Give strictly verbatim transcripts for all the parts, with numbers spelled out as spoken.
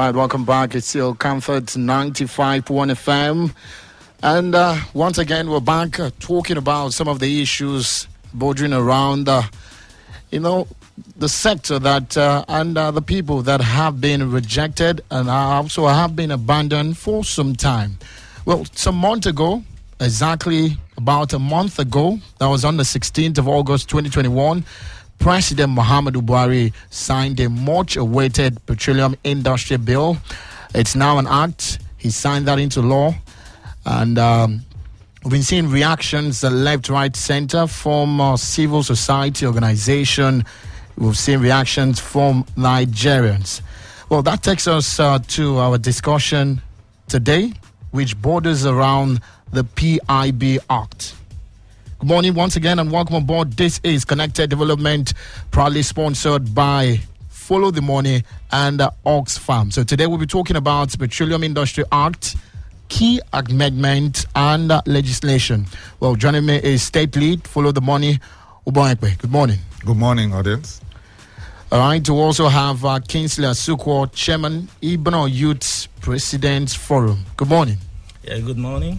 right, welcome back. It's still Comfort ninety-five point one F M. And uh, once again, we're back uh, talking about some of the issues bordering around, uh, you know, the sector that uh, and uh, the people that have been rejected and also have been abandoned for some time. Well, some month ago, exactly about a month ago, that was on the sixteenth of August twenty twenty-one, President Muhammadu Buhari signed a much-awaited petroleum industry bill. It's now an act. He signed that into law. And um, we've been seeing reactions uh, left, right, center from uh, civil society organization. We've seen reactions from Nigerians. Well, that takes us uh, to our discussion today, which borders around the P I B Act. Good morning once again and welcome aboard. This is Connected Development, proudly sponsored by Follow the Money and uh, Oxfam. So today we'll be talking about the Petroleum Industry Act, key amendment and uh, legislation. Well, joining me is State Lead, Follow the Money, Uboekwe. Good morning. Good morning, audience. All right, we also have uh, Kingsley Asukwo, Chairman, Ibno Youth Presidents Forum. Good morning. Yeah, good morning.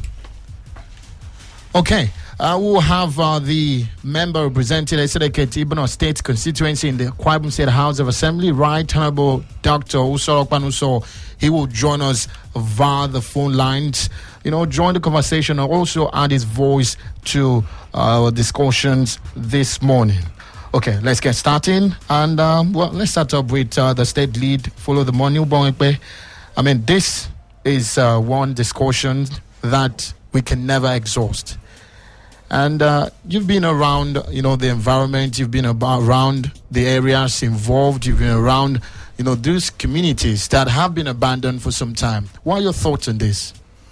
Okay. Uh, we'll have uh, the member representing Esedeke Ibno State constituency in the Akwa Ibom State House of Assembly, Right Honorable Doctor Usoro Okpanuso. He will join us via the phone lines, you know, join the conversation and also add his voice to our discussions this morning. Okay, let's get started. And, um, well, let's start up with uh, the State Lead, Follow the Money. I mean, this is uh, one discussion that we can never exhaust. And uh, you've been around, you know, the environment, you've been about around the areas involved, you've been around, you know, those communities that have been abandoned for some time. What are your thoughts on this?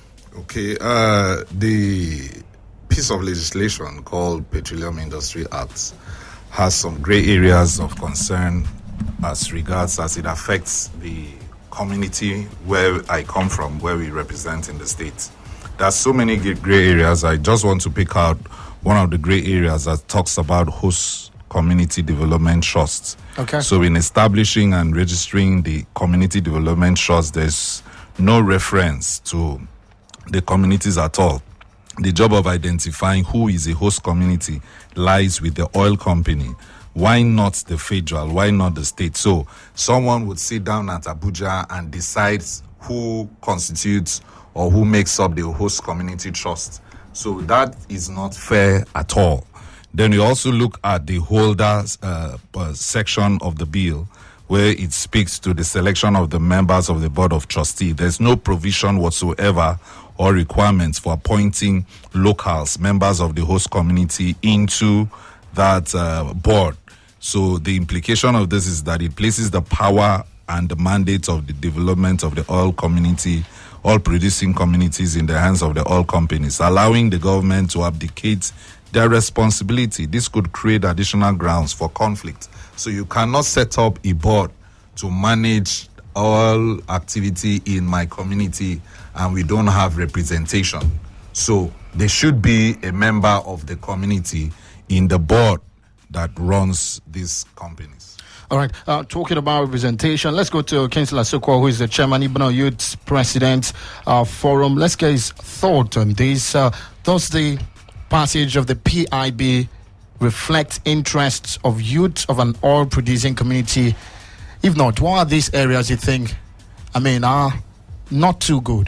Okay, uh, the piece of legislation called Petroleum Industry Act has some gray areas of concern as regards as it affects the community where I come from, where we represent in the state. There's so many gray areas. I just want to pick out one of the gray areas that talks about host community development trusts. Okay. So in establishing and registering the community development trust, there's no reference to the communities at all. The job of identifying who is a host community lies with the oil company. Why not the federal? Why not the state? So someone would sit down at Abuja and decide who constitutes or who makes up the host community trust. So that is not fair at all. Then we also look at the holders uh, uh, section of the bill, where it speaks to the selection of the members of the board of trustees. There's no provision whatsoever or requirements for appointing locals, members of the host community, into that uh, board. So the implication of this is that it places the power and the mandate of the development of the oil community, oil producing communities, in the hands of the oil companies, allowing the government to abdicate their responsibility. This could create additional grounds for conflict. So you cannot set up a board to manage oil activity in my community and we don't have representation. So there should be a member of the community in the board that runs these companies. All right, uh, talking about representation, let's go to Kingsley Asukwo, who is the Chairman, Ibno Youth President uh, Forum. Let's get his thought on this. Uh, does the passage of the P I B reflect interests of youth of an oil-producing community? If not, what are these areas you think, I mean, are not too good?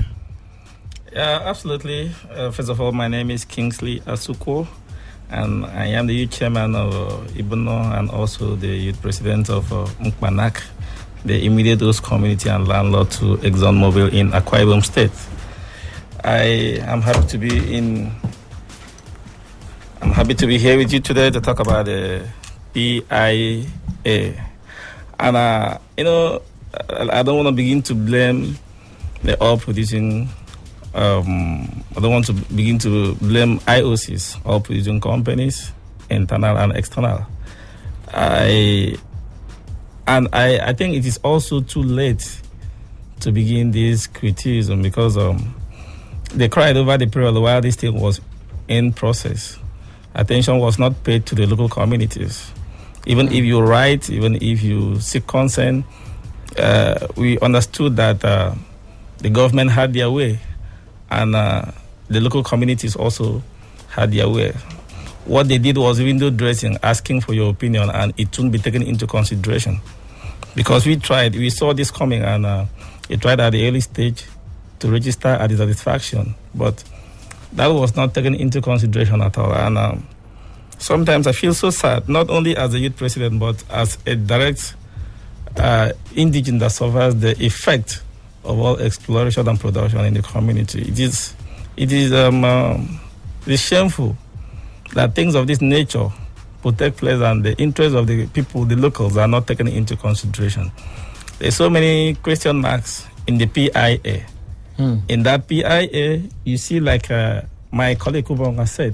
Yeah, absolutely. Uh, first of all, my name is Kingsley Asukwo, and I am the youth chairman of uh, Ibno and also the youth president of uh, Mukmanak, the immediate host community and landlord to ExxonMobil in Akwa Ibom State. I am happy to be in. I'm happy to be here with you today to talk about the P I A, and uh, you know, I, I don't want to begin to blame the oil producing. Um, I don't want to begin to blame I O Cs, oil producing companies, internal and external. I and I, I think it is also too late to begin this criticism because um, they cried over the period while this thing was in process. Attention was not paid to the local communities. Even if you write, even if you seek consent, uh, we understood that uh, the government had their way, and uh, the local communities also had their way. What they did was window dressing, asking for your opinion, and it wouldn't be taken into consideration. Because we tried, we saw this coming, and uh, we tried at the early stage to register at the satisfaction, but that was not taken into consideration at all. And um, sometimes I feel so sad, not only as a youth president, but as a direct uh, indigent that suffers the effect of all exploration and production in the community. It is, it is, um, um, it is shameful that things of this nature will take place and the interests of the people, the locals, are not taken into consideration. There's so many question marks in the P I A. Hmm. In that P I A, you see, like uh, my colleague Kubonga said,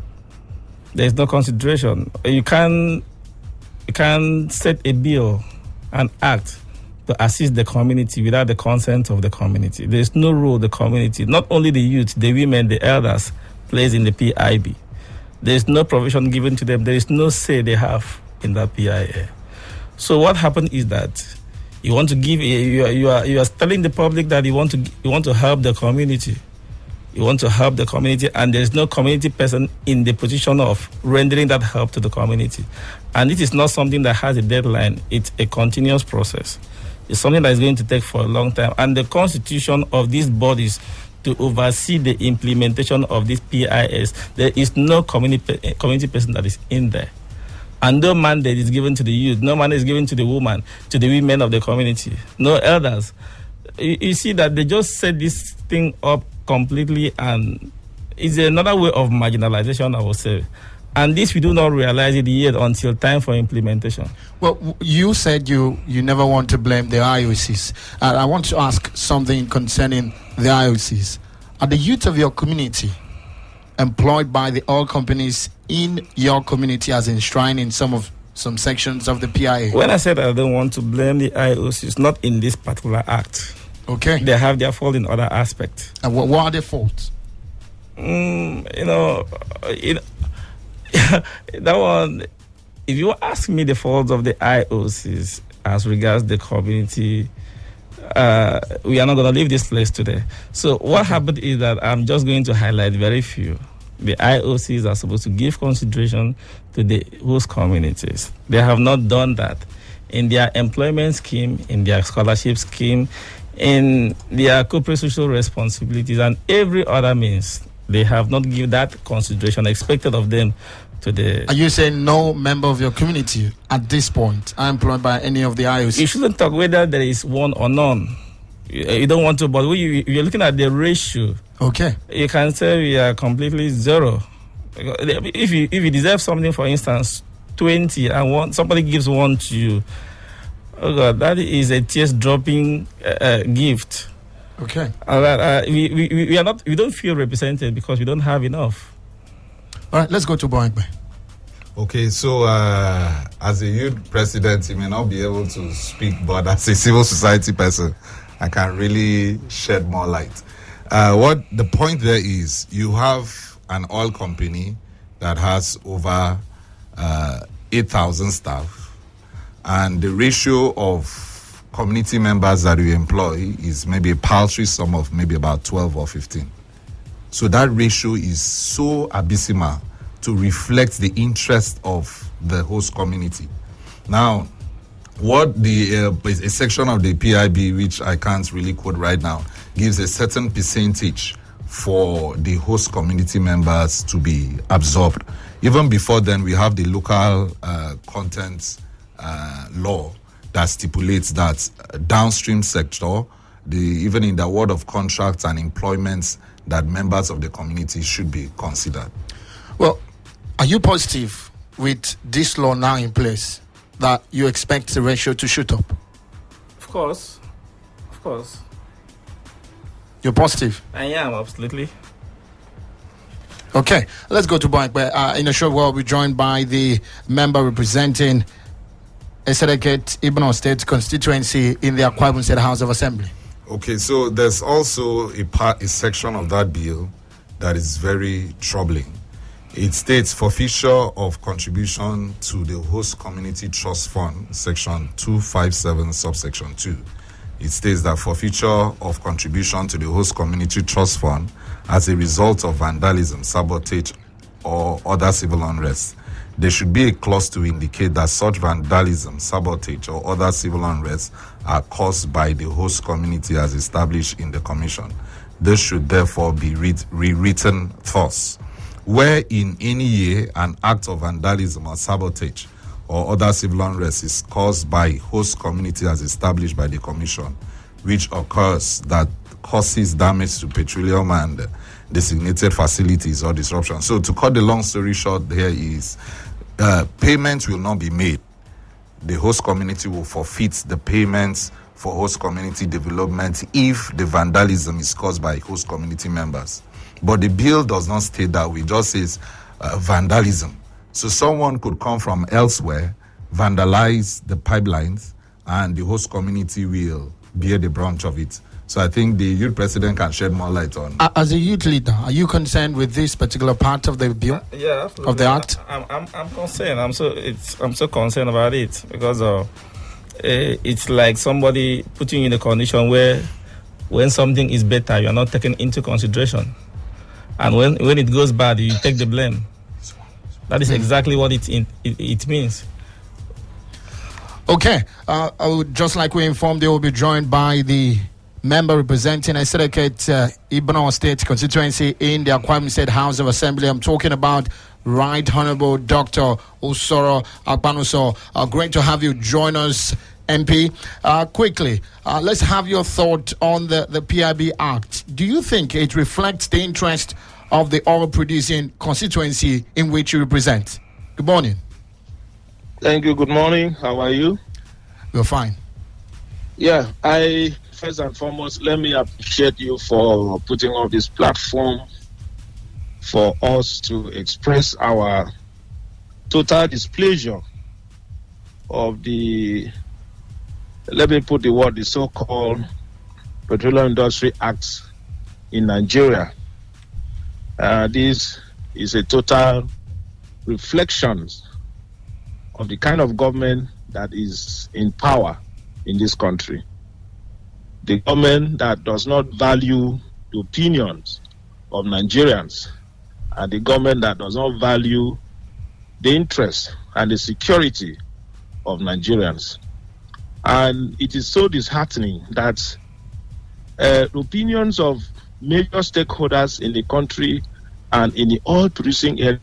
there's no consideration. You can, you can set a bill and act to assist the community without the consent of the community. There's no role the community, not only the youth, the women, the elders, plays in the P I B. There's no provision given to them. There is no say they have in that P I A. So what happened is that you want to give, you are, you are, you are telling the public that you want to, you want to help the community. You want to help the community, and there is no community person in the position of rendering that help to the community. And it is not something that has a deadline. It's a continuous process. It's something that is going to take for a long time. And the constitution of these bodies to oversee the implementation of these P I S, there is no community community person that is in there. And no mandate is given to the youth, no mandate is given to the woman, to the women of the community, no elders. You, you see that they just set this thing up completely, and it's another way of marginalization, I would say. And this we do not realize it yet until time for implementation. Well, you said you, you never want to blame the I O Cs. Uh, I want to ask something concerning the I O Cs. Are the youth of your community employed by the oil companies in your community as enshrined in some of some sections of the P I A? When I said I don't want to blame the I O Cs, not in this particular act. Okay. They have their fault in other aspects. And what, what are their faults? Mm, you know, you know that one, if you ask me the faults of the I O Cs as regards the community, uh, we are not going to leave this place today. So what okay. happened is that I'm just going to highlight very few. The I O Cs are supposed to give consideration to the host communities. They have not done that in their employment scheme, in their scholarship scheme, in their corporate social responsibilities, and every other means. They have not given that consideration expected of them to the... Are you saying no member of your community at this point are employed by any of the I O Cs? You shouldn't talk whether there is one or none. You, you don't want to, but when you, you're looking at the ratio. Okay. You can say we are completely zero. If you, if you deserve something, for instance, twenty, and one, somebody gives one to you, oh God, that is a tears-dropping uh, gift. Okay. Uh, uh, we, we, we are not. We don't feel represented because we don't have enough. All right, let's go to Boeing. Okay, so uh, as a youth president, you may not be able to speak, but as a civil society person, I can really shed more light. Uh, what the point there is, you have an oil company that has over uh, eight thousand staff, and the ratio of community members that you employ is maybe a paltry sum of maybe about twelve or fifteen. So that ratio is so abysmal to reflect the interest of the host community. Now, what the uh, a section of the P I B, which I can't really quote right now, gives a certain percentage for the host community members to be absorbed. Even before then, we have the local uh, content uh, law that stipulates that downstream sector, the, even in the award of contracts and employments, that members of the community should be considered. Well, are you positive with this law now in place that you expect the ratio to shoot up? Of course. Of course. You're positive? I am, absolutely. Okay, let's go to Boeing. Uh, in a short while, we're joined by the member representing Esedeket Ibno State constituency in the Akwa Ibom State House of Assembly. Okay, so there's also a part, a section of that bill that is very troubling. It states forfeiture of contribution to the host community trust fund, section two fifty-seven, subsection two. It states that forfeiture of contribution to the host community trust fund as a result of vandalism, sabotage, or other civil unrest. There should be a clause to indicate that such vandalism, sabotage, or other civil unrest are caused by the host community as established in the commission. This should therefore be read, rewritten thus: where in any year an act of vandalism or sabotage or other civil unrest is caused by host community as established by the commission, which occurs that causes damage to petroleum and designated facilities or disruption. So to cut the long story short, there is uh, payments will not be made. The host community will forfeit the payments for host community development if the vandalism is caused by host community members. But the bill does not state that. It just says uh, vandalism. So someone could come from elsewhere, vandalize the pipelines, and the host community will bear the brunt of it. So I think the youth president can shed more light on. As a youth leader, are you concerned with this particular part of the bill? Uh, yeah, absolutely. Of the act? I'm, I'm, I'm concerned. I'm so, it's, I'm so concerned about it because uh, it's like somebody putting you in a condition where, when something is better, you are not taken into consideration, and when when it goes bad, you take the blame. That is exactly what it it, it means. Okay, uh, I would just like we informed, they will be joined by the member representing Esedeket uh, Ibono State constituency in the Akwa Ibom State House of Assembly. I'm talking about Right Honorable Doctor Usoro Agbanuso. Uh, great to have you join us, M P. Uh, quickly, uh, let's have your thought on the, the P I B Act. Do you think it reflects the interest of the oil-producing constituency in which you represent? Good morning. Thank you. Good morning. How are you? We're fine. Yeah, I first and foremost, let me appreciate you for putting up this platform for us to express our total displeasure of the, let me put the word, the so-called Petroleum Industry Act in Nigeria. Uh, this is a total reflection of the kind of government that is in power in this country. The government that does not value the opinions of Nigerians, and the government that does not value the interests and the security of Nigerians. And it is so disheartening that uh, opinions of major stakeholders in the country and in the oil-producing area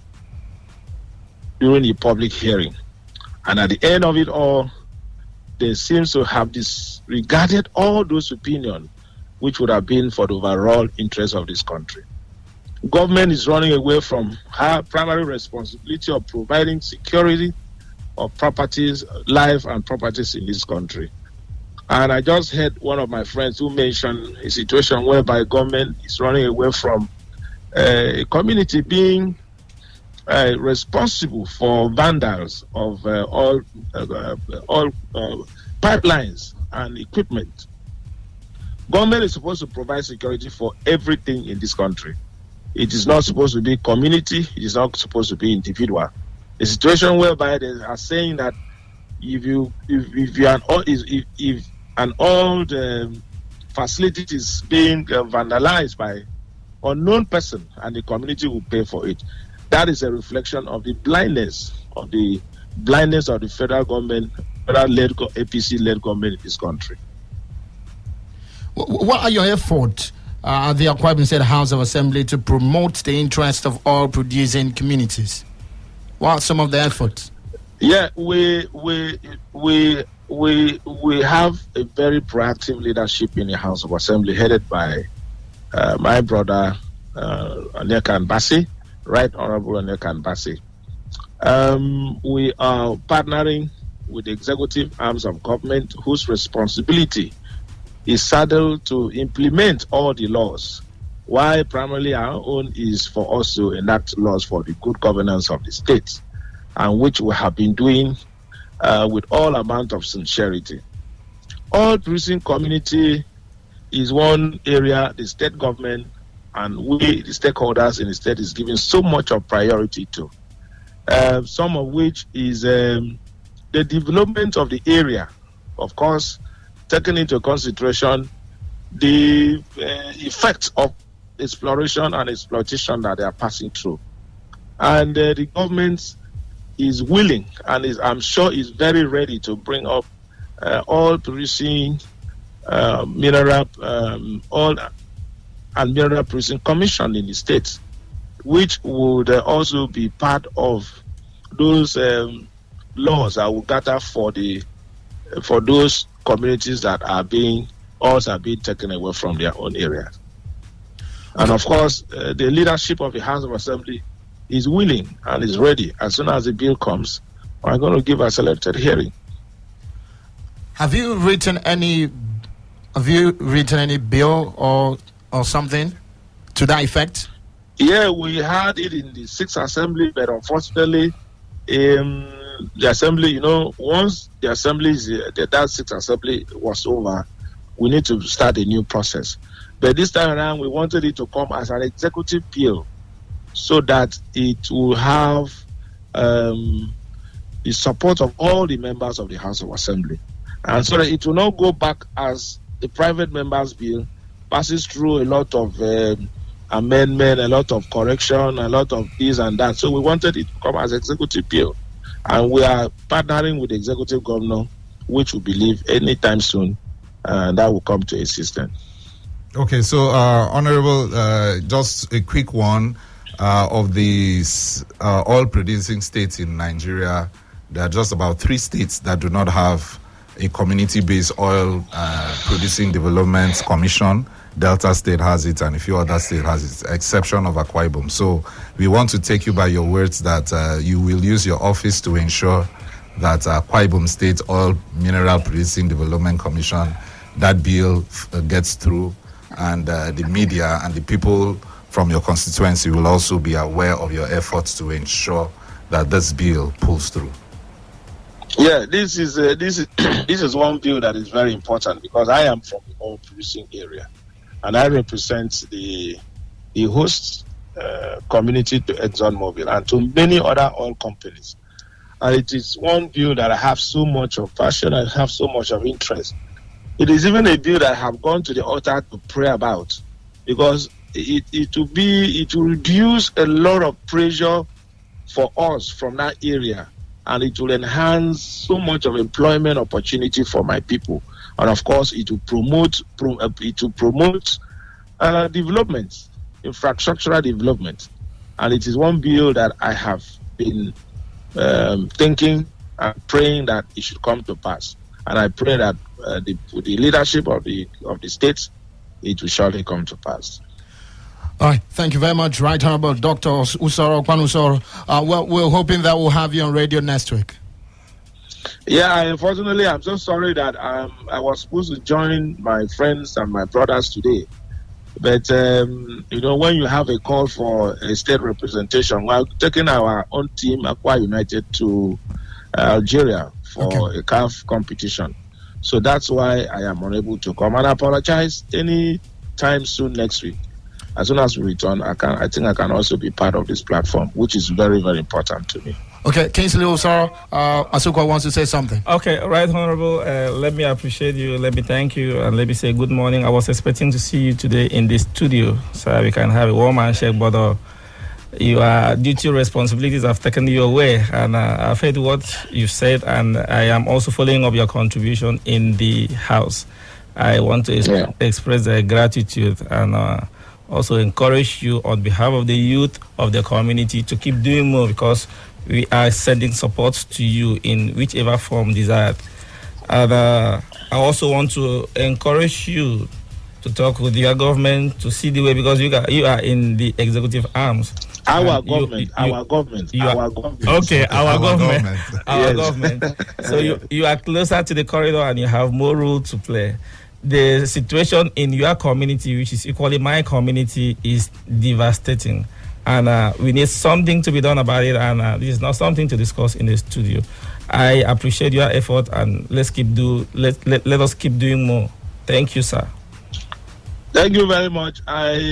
during the public hearing. And at the end of it all, they seem to have disregarded all those opinions which would have been for the overall interest of this country. Government is running away from her primary responsibility of providing security of properties, life and properties in this country. And I just heard one of my friends who mentioned a situation whereby government is running away from uh, a community being uh, responsible for vandals of uh, all, uh, all uh, pipelines and equipment. Government is supposed to provide security for everything in this country. It is not supposed to be community. It is not supposed to be individual. A situation whereby they are saying that if you if, if you are if, if an old um, facility is being uh, vandalized by unknown person and the community will pay for it, that is a reflection of the blindness of the blindness of the federal government, federal-led A P C-led government in this country. What are your efforts uh, at the Akwa Ibom State House of Assembly to promote the interest of oil-producing communities? What are some of the efforts? Yeah, we we we we we have a very proactive leadership in the House of Assembly, headed by uh, my brother uh, Onyeka Mbasi, Right Honorable Onyeka Mbasi. Um, we are partnering with the executive arms of government, whose responsibility is saddled to implement all the laws, while primarily our own is for us to enact laws for the good governance of the state, and which we have been doing uh, with all amount of sincerity. All producing community is one area the state government and we, the stakeholders in the state, is giving so much of priority to. Uh, some of which is um, the development of the area, of course, taking into consideration the uh, effects of exploration and exploitation that they are passing through. And uh, the government is willing and is, I'm sure, is very ready to bring up uh, all producing uh, mineral, um, all and mineral producing commission in the state, which would uh, also be part of those um, laws that will gather for the for those communities that are being also are being taken away from their own areas. And of course, uh, the leadership of the House of Assembly is willing and is ready. As soon as the bill comes, we're going to give a selected hearing. Have you written any? Have you written any bill or or something to that effect? Yeah, we had it in the Sixth Assembly, but unfortunately, um, the Assembly, you know, once the Assembly, is, uh, the, that Sixth Assembly was over, we need to start a new process. But this time around, we wanted it to come as an executive bill so that it will have um, the support of all the members of the House of Assembly. And so that it will not go back as the private members' bill, passes through a lot of um, amendment, a lot of correction, a lot of this and that. So we wanted it to come as executive bill. And we are partnering with the executive governor, which we believe anytime soon uh, that will come to assistance. Okay, so uh, Honorable, uh, just a quick one uh, of these uh, oil-producing states in Nigeria. There are just about three states that do not have a community-based oil uh, producing development commission. Delta State has it, and a few other states has it, exception of Akwa Ibom. So we want to take you by your words that uh, you will use your office to ensure that uh, Akwa Ibom State Oil Mineral Producing Development Commission, that bill uh, gets through, and uh, the media and the people from your constituency will also be aware of your efforts to ensure that this bill pulls through. Yeah, this is uh, this is this is one bill that is very important because I am from the oil producing area, and I represent the the host uh, community to ExxonMobil and to many other oil companies. And it is one bill that I have so much of passion, I have so much of interest. It is even a bill that I have gone to the altar to pray about because it, it will be it will reduce a lot of pressure for us from that area. And it will enhance so much of employment opportunity for my people, and of course, it will promote pro, uh, it will promote uh, development, infrastructural development, and it is one bill that I have been um, thinking and praying that it should come to pass, and I pray that uh, the, with the leadership of the of the states, it will surely come to pass. All right, thank you very much, Right Honorable Doctor Usoro Kwanusoro. Uh, well, we're hoping that we'll have you on radio next week. Yeah, unfortunately, I'm so sorry that um, I was supposed to join my friends and my brothers today. But, um, you know, when you have a call for a state representation, we're taking our own team, Akwa United, to uh, Algeria for okay. a C A F competition. So that's why I am unable to come. And I apologize any time soon next week. As soon as we return, I can. I think I can also be part of this platform, which is very, very important to me. Okay, Kingsley Osoro, uh, Asuko wants to say something. Okay, right, Honorable. Uh, let me appreciate you. Let me thank you, and let me say good morning. I was expecting to see you today in the studio, so we can have a warm handshake. But uh, your duty responsibilities have taken you away, and uh, I've heard what you've said, and I am also following up your contribution in the House. I want to exp- yeah. express uh, gratitude and. Uh, Also encourage you on behalf of the youth of the community to keep doing more because we are sending support to you in whichever form desired. And uh, I also want to encourage you to talk with your government to see the way because you got, you are in the executive arms. Our government, you, you, our government, you our are, government. Okay, our, our government, government. our yes. government. So you, you are closer to the corridor and you have more role to play. The situation in your community, which is equally my community, is devastating. And uh, we need something to be done about it. And uh, this is not something to discuss in the studio. I appreciate your effort, and let's keep do let, let, let us keep doing more. Thank you, sir. Thank you very much. I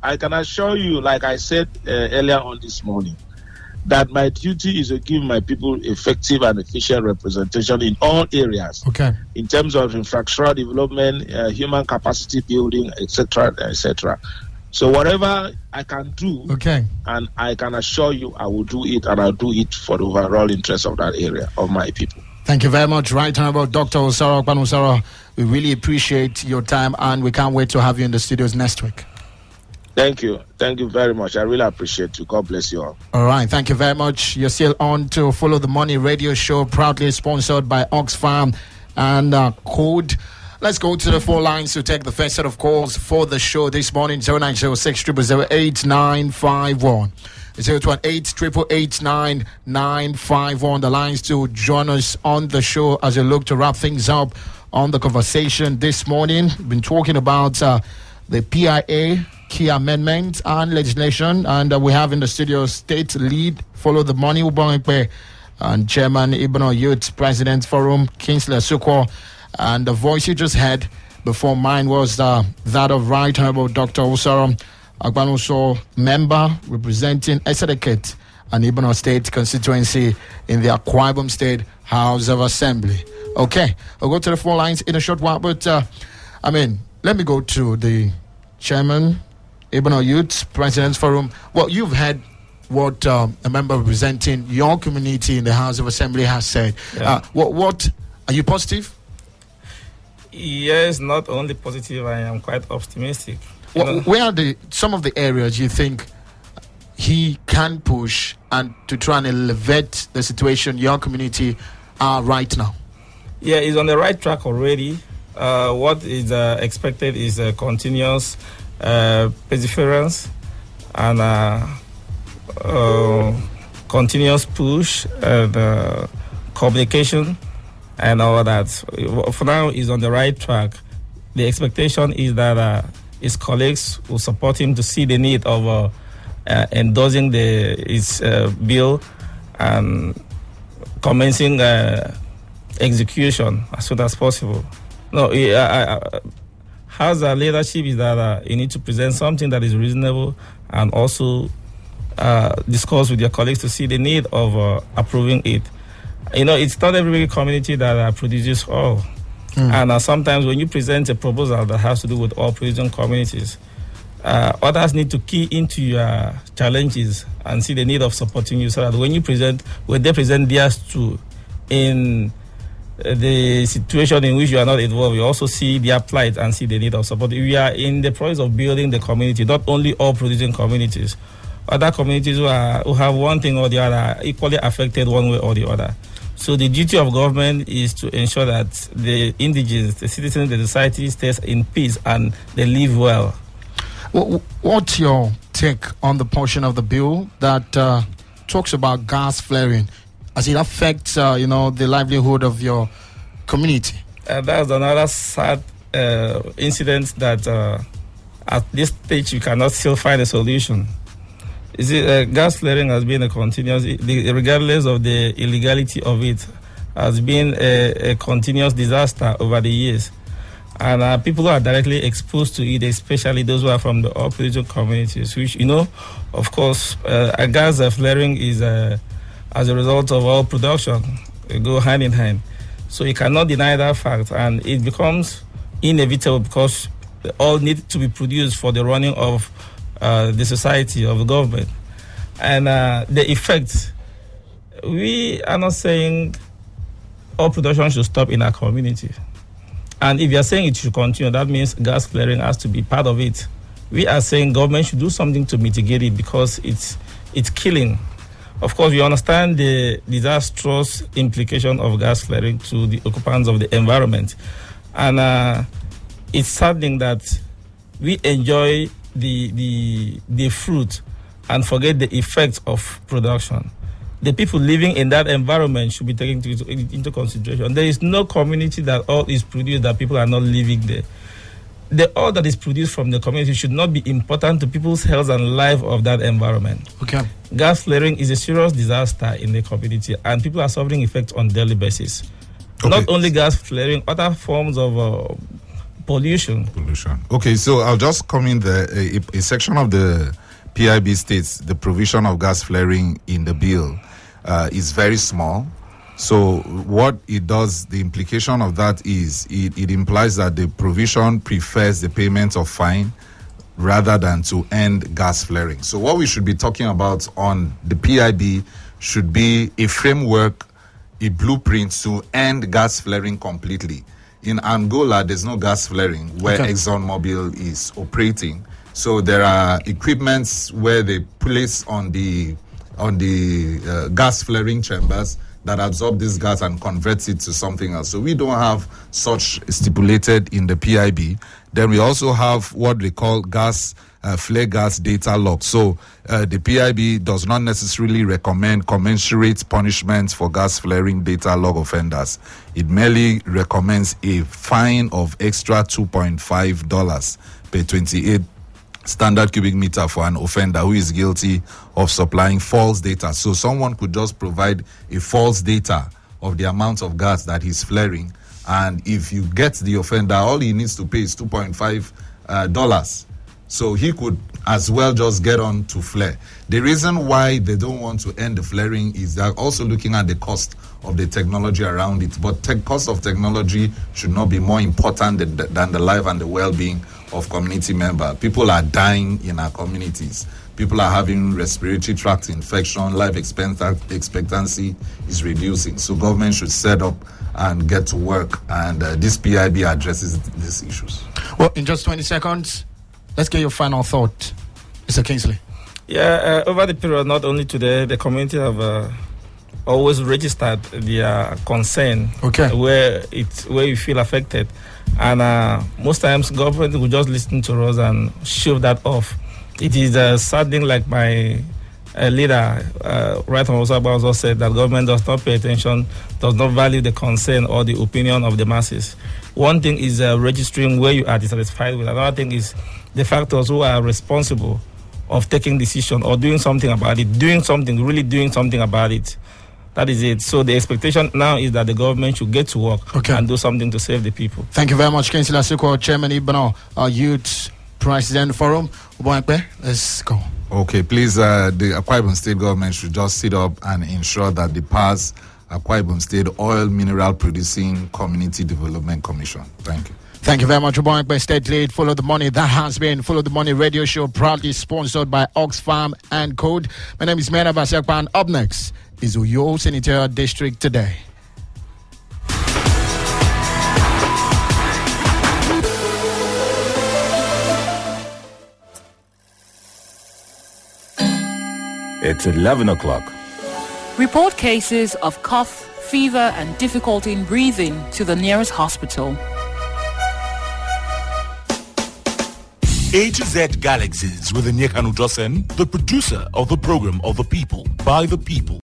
I can assure you, like I said uh, earlier on this morning, that my duty is to give my people effective and efficient representation in all areas. Okay. In terms of infrastructural development, uh, human capacity building, et cetera, et cetera. So whatever I can do, okay, and I can assure you I will do it, and I'll do it for the overall interest of that area, of my people. Thank you very much, Right Honorable Doctor Osaro Okpan Osaro. We really appreciate your time, and we can't wait to have you in the studios next week. Thank you. Thank you very much. I really appreciate you. God bless you all. All right. Thank you very much. You're still on to Follow the Money radio show, proudly sponsored by Oxfam and uh, Code. Let's go to the four lines to take the first set of calls for the show this morning. zero nine zero six, zero zero zero, eight nine five one. zero two one eight, eight eight eight, nine nine five one. The lines to join us on the show as we look to wrap things up on the conversation this morning. We've been talking about uh, the P I A, key amendments and legislation. And uh, we have in the studio State Lead, Follow the Money, Ubangpe, and Chairman Ibano Youth President Forum, Kingsley Asukwo. And the voice you just heard before mine was uh, that of Right Honorable Doctor Osaro Okpan Osaro, member representing Esedeket and Ibano State constituency in the Akwa Ibom State House of Assembly. Okay, I'll go to the phone lines in a short while, but uh, I mean, let me go to the Chairman, Ibano Youth President's Forum. Well, you've heard what um, a member representing your community in the House of Assembly has said. Yeah. Uh, what, what, are you positive? Yes, not only positive, I am quite optimistic. Well, where are the some of the areas you think he can push and to try and elevate the situation your community are right now? Yeah, he's on the right track already. Uh, what is uh, expected is a continuous uh, perseverance and uh, uh, continuous push and uh, communication and all that. For now, he's on the right track. The expectation is that uh, his colleagues will support him to see the need of uh, uh, endorsing the his uh, bill and commencing uh, execution as soon as possible. No, I, I, I, how's our leadership is that uh, you need to present something that is reasonable and also uh, discuss with your colleagues to see the need of uh, approving it. You know, it's not every community that uh, produces oil. Mm. And uh, sometimes when you present a proposal that has to do with oil producing communities, uh, others need to key into your challenges and see the need of supporting you so that when you present, when they present theirs too, in the situation in which you are not involved, you also see their plight and see the need of support. We are in the process of building the community, not only all producing communities. Other communities who, are, who have one thing or the other are equally affected one way or the other. So the duty of government is to ensure that the indigents, the citizens, the society stays in peace and they live well. What's your take on the portion of the bill that uh, talks about gas flaring as it affects, uh, you know, the livelihood of your community? Uh, that's another sad uh, incident that uh, at this stage you cannot still find a solution. You see, uh, gas flaring has been a continuous, regardless of the illegality of it, has been a, a continuous disaster over the years. And uh, people who are directly exposed to it, especially those who are from the oil producing communities, which, you know, of course, uh, a gas flaring is uh, as a result of oil production. They go hand in hand. So you cannot deny that fact. And it becomes inevitable because oil needs to be produced for the running of Uh, the society, of the government. And uh, the effects, we are not saying all production should stop in our community. And if you are saying it should continue, that means gas flaring has to be part of it. We are saying government should do something to mitigate it because it's it's killing. Of course, we understand the disastrous implication of gas flaring to the occupants of the environment. And uh, it's saddening that we enjoy the the the fruit and forget the effects of production. The people living in that environment should be taken into, into consideration. There is no community that oil is produced that people are not living there. The oil that is produced from the community should not be important to people's health and life of that environment. Okay. Gas flaring is a serious disaster in the community and people are suffering effects on a daily basis. Okay. Not only gas flaring, other forms of uh, pollution. Pollution. Okay, so I'll just come in there. A, a section of the P I B states the provision of gas flaring in the bill uh, is very small. So what it does, the implication of that is it, it implies that the provision prefers the payment of fine rather than to end gas flaring. So what we should be talking about on the P I B should be a framework, a blueprint to end gas flaring completely. In Angola, there's no gas flaring where okay. ExxonMobil is operating. So there are equipments where they place on the on the uh, gas flaring chambers that absorb this gas and converts it to something else. So we don't have such stipulated in the P I B. Then we also have what they call gas, uh, flare gas data log. So uh, the P I B does not necessarily recommend commensurate punishments for gas flaring data log offenders. It merely recommends a fine of extra two point five dollars per twenty-eight standard cubic meter for an offender who is guilty of supplying false data. So someone could just provide a false data of the amount of gas that he's flaring, and if you get the offender, all he needs to pay is two point five dollars. So he could as well just get on to flare. The reason why they don't want to end the flaring is they're also looking at the cost of the technology around it. But the cost of technology should not be more important than, than the life and the well-being of community members. People are dying in our communities. People are having respiratory tract infection. Life expectancy is reducing. So government should set up and get to work. And uh, this P I B addresses these issues. Well, in just twenty seconds, let's get your final thought, Mister Kingsley. Yeah, uh, over the period, not only today, the community have uh, always registered their concern okay. where it's where you feel affected. And uh, most times government will just listen to us and shove that off. It is uh, saddening, like my uh, leader, uh, Right Honorable Osaba, also said that government does not pay attention, does not value the concern or the opinion of the masses. One thing is uh, registering where you are dissatisfied with. Another thing is the factors who are responsible of taking decision or doing something about it, doing something, really doing something about it. That is it. So the expectation now is that the government should get to work okay. and do something to save the people. Thank you very much, Kingsley Asuquo, Chairman Ibano, our Youth President Forum. Let's go. Okay, please, uh, the Akwa Ibom State government should just sit up and ensure that they pass Akwa Ibom State Oil Mineral Producing Community Development Commission. Thank you. Thank you very much, Oboankpe State Lead. Follow the Money. That has been Follow the Money radio show, proudly sponsored by Oxfam and Code. My name is Mena Basiakpan. Up next is Uyo Senatorial District Today. It's eleven o'clock. Report cases of cough, fever, and difficulty in breathing to the nearest hospital. A to Z Galaxies with Nyekanu Josen, the producer of the program of the people, by the people.